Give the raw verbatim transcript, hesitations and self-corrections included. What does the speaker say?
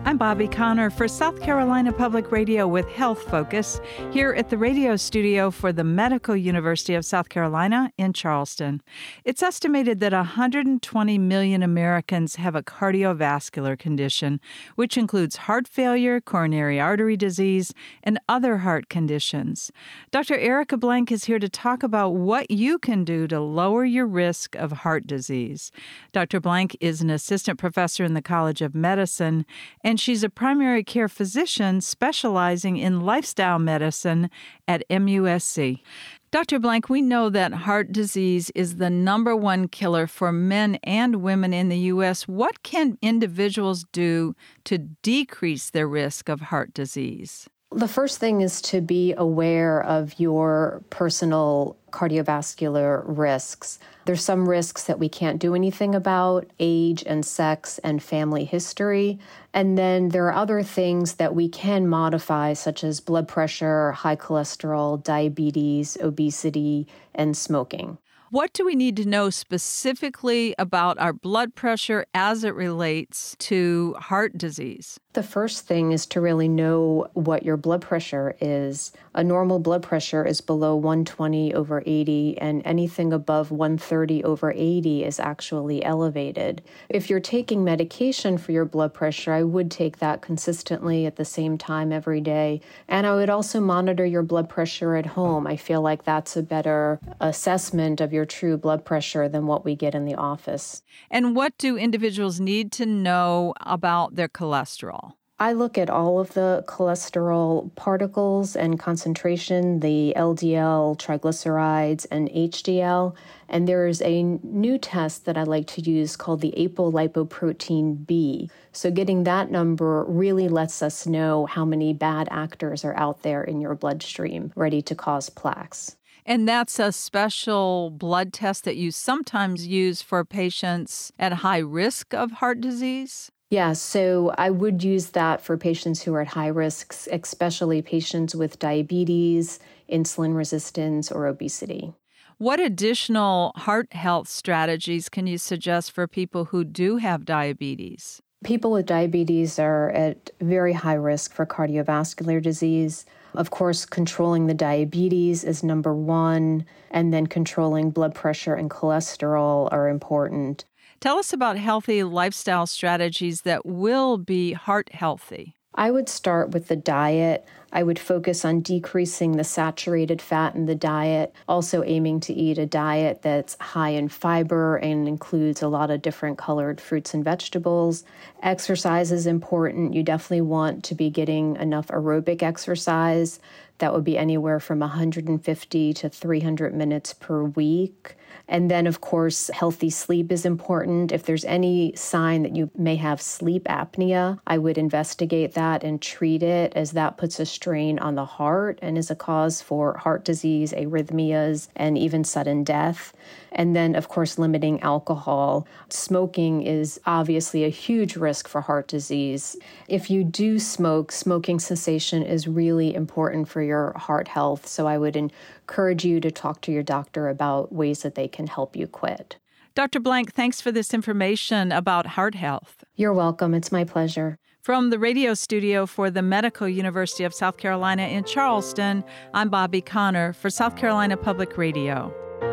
I'm Bobby Connor for South Carolina Public Radio with Health Focus here at the radio studio for the Medical University of South Carolina in Charleston. It's estimated that one hundred twenty million Americans have a cardiovascular condition, which includes heart failure, coronary artery disease, and other heart conditions. Doctor Erica Blank is here to talk about what you can do to lower your risk of heart disease. Doctor Blank is an assistant professor in the College of Medicine, and she's a primary care physician specializing in lifestyle medicine at M U S C. Doctor Blank, we know that heart disease is the number one killer for men and women in the U S. What can individuals do to decrease their risk of heart disease? The first thing is to be aware of your personal cardiovascular risks. There's some risks that we can't do anything about: age and sex and family history. And then there are other things that we can modify, such as blood pressure, high cholesterol, diabetes, obesity, and smoking. What do we need to know specifically about our blood pressure as it relates to heart disease? The first thing is to really know what your blood pressure is. A normal blood pressure is below one twenty over eighty, and anything above one thirty over eighty is actually elevated. If you're taking medication for your blood pressure, I would take that consistently at the same time every day. And I would also monitor your blood pressure at home. I feel like that's a better assessment of your true blood pressure than what we get in the office. And what do individuals need to know about their cholesterol? I look at all of the cholesterol particles and concentration, the L D L, triglycerides, and H D L. And there's a new test that I like to use called the apolipoprotein B. So getting that number really lets us know how many bad actors are out there in your bloodstream ready to cause plaques. And that's a special blood test that you sometimes use for patients at high risk of heart disease? Yeah, so I would use that for patients who are at high risks, especially patients with diabetes, insulin resistance, or obesity. What additional heart health strategies can you suggest for people who do have diabetes? People with diabetes are at very high risk for cardiovascular disease. Of course, controlling the diabetes is number one, and then controlling blood pressure and cholesterol are important. Tell us about healthy lifestyle strategies that will be heart healthy. I would start with the diet. I would focus on decreasing the saturated fat in the diet, also aiming to eat a diet that's high in fiber and includes a lot of different colored fruits and vegetables. Exercise is important. You definitely want to be getting enough aerobic exercise. That would be anywhere from one hundred fifty to three hundred minutes per week. And then, of course, healthy sleep is important. If there's any sign that you may have sleep apnea, I would investigate that and treat it, as that puts a strain on the heart and is a cause for heart disease, arrhythmias, and even sudden death. And then, of course, limiting alcohol. Smoking is obviously a huge risk for heart disease. If you do smoke, smoking cessation is really important for your heart health. So I would encourage you to talk to your doctor about ways that they can help you quit. Doctor Blank, thanks for this information about heart health. You're welcome. It's my pleasure. From the radio studio for the Medical University of South Carolina in Charleston, I'm Bobby Connor for South Carolina Public Radio.